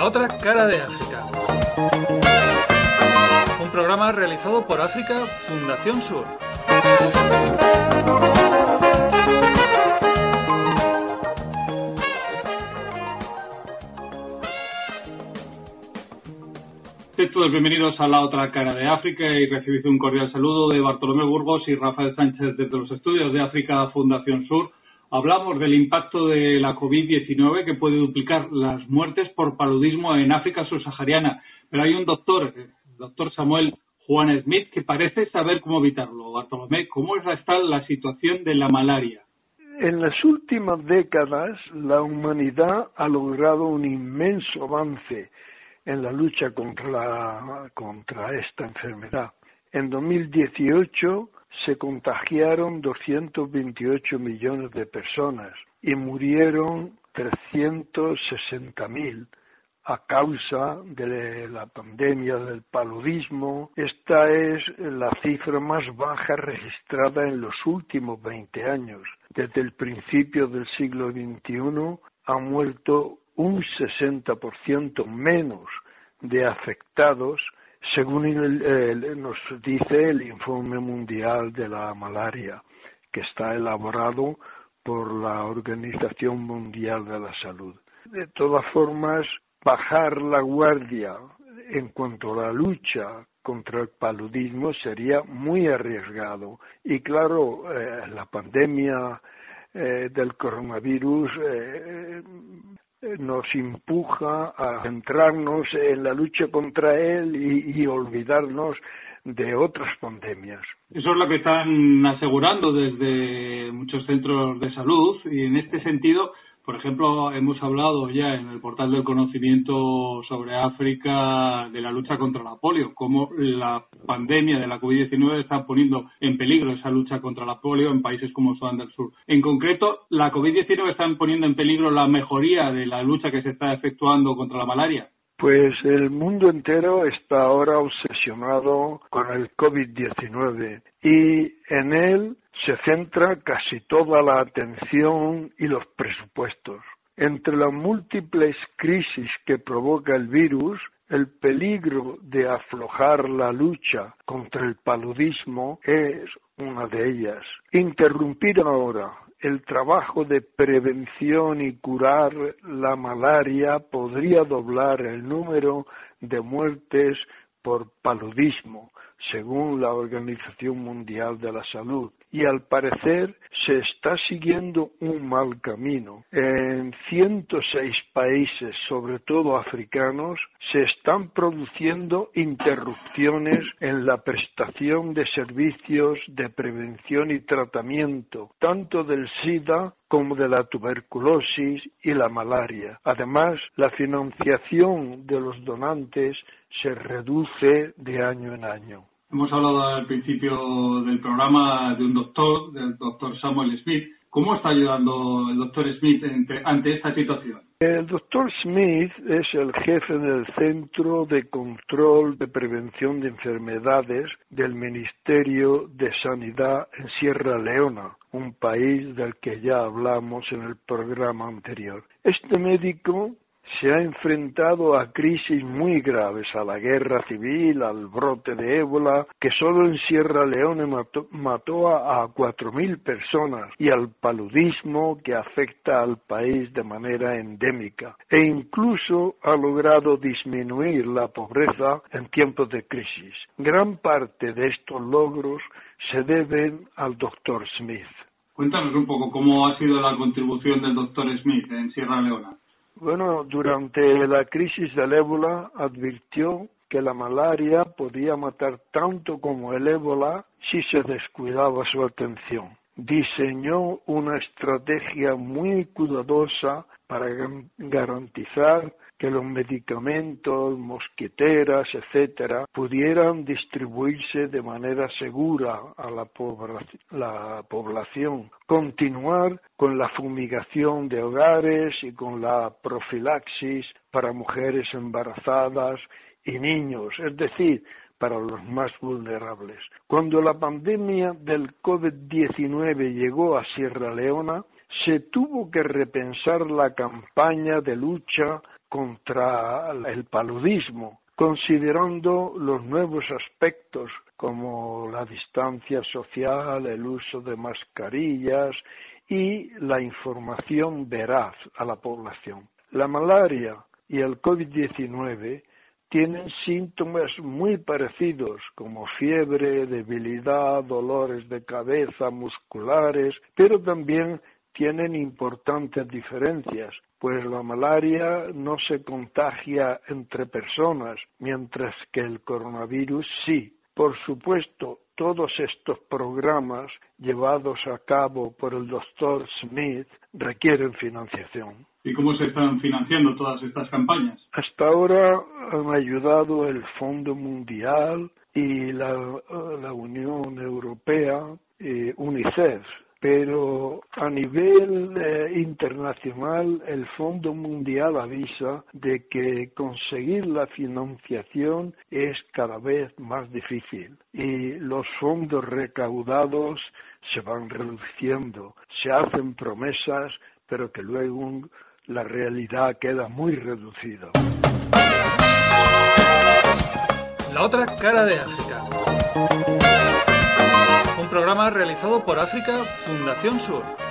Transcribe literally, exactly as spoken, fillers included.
otra cara de África. Un programa realizado por África Fundación Sur. Sed todos bienvenidos a La Otra Cara de África y recibid un cordial saludo de Bartolomé Burgos y Rafael Sánchez desde los estudios de África Fundación Sur. Hablamos del impacto de la COVID diecinueve que puede duplicar las muertes por paludismo en África subsahariana. Pero hay un doctor, el doctor Samuel Juan Smith, que parece saber cómo evitarlo. Bartolomé, ¿cómo está la situación de la malaria? En las últimas décadas, la humanidad ha logrado un inmenso avance en la lucha contra, la, contra esta enfermedad. En dos mil dieciocho se contagiaron doscientos veintiocho millones de personas y murieron trescientos sesenta mil a causa de la pandemia del paludismo. Esta es la cifra más baja registrada en los últimos veinte años. Desde el principio del siglo veintiuno han muerto un sesenta por ciento menos de afectados, según el, el, nos dice el Informe Mundial de la Malaria, que está elaborado por la Organización Mundial de la Salud. De todas formas, bajar la guardia en cuanto a la lucha contra el paludismo sería muy arriesgado. Y claro, eh, la pandemia eh, del coronavirus eh, nos empuja a centrarnos en la lucha contra él y, y olvidarnos de otras pandemias. Eso es lo que están asegurando desde muchos centros de salud y en este sentido, por ejemplo, hemos hablado ya en el portal del conocimiento sobre África de la lucha contra la polio, cómo la pandemia de la COVID diecinueve está poniendo en peligro esa lucha contra la polio en países como Sudán del Sur. En concreto, la COVID diecinueve está poniendo en peligro la mejoría de la lucha que se está efectuando contra la malaria. Pues el mundo entero está ahora obsesionado con el COVID diecinueve y en él se centra casi toda la atención y los presupuestos. Entre las múltiples crisis que provoca el virus, el peligro de aflojar la lucha contra el paludismo es una de ellas. Interrumpir ahora el trabajo de prevención y curar la malaria podría doblar el número de muertes por paludismo, según la Organización Mundial de la Salud. Y al parecer se está siguiendo un mal camino. En ciento seis países, sobre todo africanos, se están produciendo interrupciones en la prestación de servicios de prevención y tratamiento, tanto del SIDA como de la tuberculosis y la malaria. Además, la financiación de los donantes se reduce de año en año. Hemos hablado al principio del programa de un doctor, del doctor Samuel Smith. ¿Cómo está ayudando el doctor Smith ante esta situación? El doctor Smith es el jefe del Centro de Control de Prevención de Enfermedades del Ministerio de Sanidad en Sierra Leona, un país del que ya hablamos en el programa anterior. Este médico se ha enfrentado a crisis muy graves, a la guerra civil, al brote de ébola, que solo en Sierra Leona mató, mató a, a cuatro mil personas, y al paludismo que afecta al país de manera endémica, e incluso ha logrado disminuir la pobreza en tiempos de crisis. Gran parte de estos logros se deben al doctor Smith. Cuéntanos un poco cómo ha sido la contribución del doctor Smith en Sierra Leona. Bueno, durante la crisis del ébola advirtió que la malaria podía matar tanto como el ébola si se descuidaba su atención. Diseñó una estrategia muy cuidadosa para garantizar que los medicamentos, mosquiteras, etcétera, pudieran distribuirse de manera segura a la, pobla- la población. Continuar con la fumigación de hogares y con la profilaxis para mujeres embarazadas y niños, es decir, para los más vulnerables. Cuando la pandemia del COVID diecinueve llegó a Sierra Leona, se tuvo que repensar la campaña de lucha contra el paludismo, considerando los nuevos aspectos como la distancia social, el uso de mascarillas y la información veraz a la población. La malaria y el COVID diecinueve tienen síntomas muy parecidos como fiebre, debilidad, dolores de cabeza, musculares, pero también tienen importantes diferencias, pues la malaria no se contagia entre personas, mientras que el coronavirus sí. Por supuesto, todos estos programas llevados a cabo por el doctor Smith requieren financiación. ¿Y cómo se están financiando todas estas campañas? Hasta ahora han ayudado el Fondo Mundial y la, la Unión Europea, eh, UNICEF. Pero a nivel eh, internacional el Fondo Mundial avisa de que conseguir la financiación es cada vez más difícil y los fondos recaudados se van reduciendo, se hacen promesas, pero que luego la realidad queda muy reducida. La otra cara de África. Un programa realizado por África Fundación Sur.